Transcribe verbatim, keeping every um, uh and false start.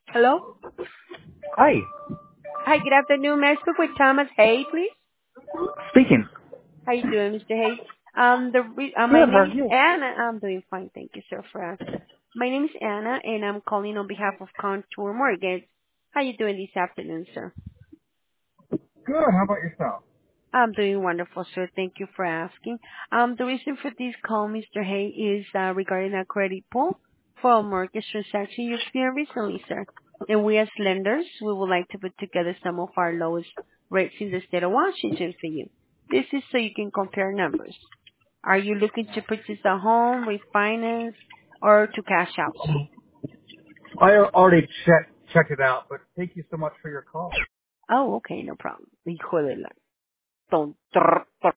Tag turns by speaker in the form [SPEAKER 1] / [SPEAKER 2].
[SPEAKER 1] Hello?
[SPEAKER 2] Hi.
[SPEAKER 1] Hi, good afternoon. May I speak with Thomas Hay, please?
[SPEAKER 2] Speaking.
[SPEAKER 1] How you doing, Mister Hay? Um, the re- uh, my
[SPEAKER 2] Good, how
[SPEAKER 1] name
[SPEAKER 2] are
[SPEAKER 1] is
[SPEAKER 2] you?
[SPEAKER 1] Anna. I'm doing fine, thank you, sir, for asking. My name is Anna, and I'm calling on behalf of Contour Mortgage. How you doing this afternoon, sir?
[SPEAKER 2] Good, how about yourself?
[SPEAKER 1] I'm doing wonderful, sir. Thank you for asking. Um, the reason for this call, Mister Hay, is uh, regarding a credit pull for a mortgage transaction you experienced recently, sir. And we as lenders, we would like to put together some of our lowest rates in the state of Washington for you. This is so you can compare numbers. Are you looking to purchase a home, refinance, or to cash out, sir?
[SPEAKER 2] I already checked checked it out, but thank you so much for your call.
[SPEAKER 1] Oh, okay, no problem. Hijo de la...